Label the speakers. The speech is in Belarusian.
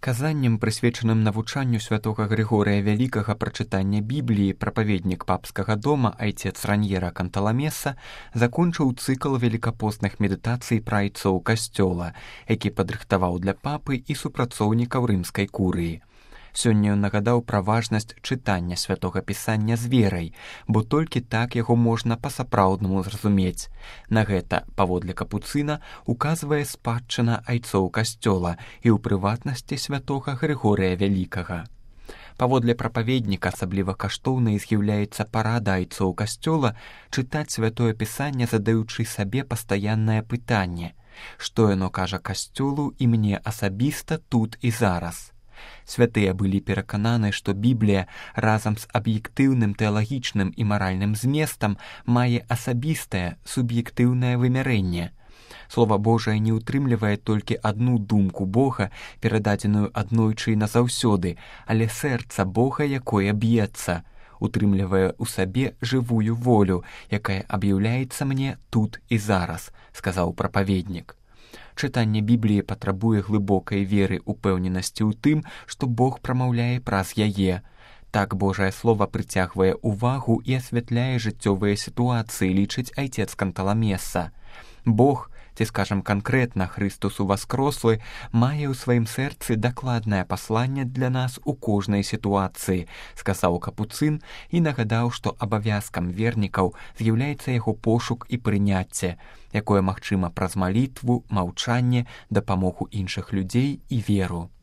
Speaker 1: Казаннем, прысвечаным навучанню святога Грыгорыя Вялікага пра чытанне Бібліі, прапаведнік папскага дома айцец Раньера Канталамеса закончыў цыкл велікапостных медытацый пра айцоў касцёла, які падрыхтаваў для папы і супрацоўнікаў рымскай курыі. Сёння ён нагадаў пра важнасць чытання святога пісання з верай, бо толькі так яго можна па-сапраўднаму зразумець. На гэта, паводле капуцына, указвае спадчына айцоў касцёла і ў прыватнасці святога Грыгорыя Вялікага. Паводле прапаведніка асабліва каштоўнай з'яўляецца парада айцоў касцёла чытаць святое пісанне, задаючы сабе пастаяннае пытанне: што яно кажа касцёлу і мне асабіста тут і зараз. Святыя былі перакананы, што Біблія разам з аб'ектыўным тэалагічным і маральным зместам мае асабістае, суб'ектыўнае вымярэнне. Слова Божае не ўтрымлівае толькі адну думку Бога, перададзеную аднойчы і назаўсёды, але сэрца Бога, якое б'ецца, утрымлівае ў сабе жывую волю, якая аб'яўляецца мне тут і зараз, сказаў прапаведнік. Чытанне Бібліі патрабуе глыбокай веры, упэўненасці ў тым, што Бог прамаўляе праз яе. Так Божае Слова прыцягвае ўвагу і асвятляе жыццёвыя сітуацыі, лічыць айцец Канталамеса. Бог, ці скажам канкрэтна Хрыстус уваскрослы, мае ў сваім сэрцы дакладнае пасланне для нас у кожнай сітуацыі, сказаў капуцын і нагадаў, што абавязкам вернікаў з'яўляецца яго пошук і прыняцце, якое магчыма праз малітву, маўчанне, дапамогу іншых людзей і веру.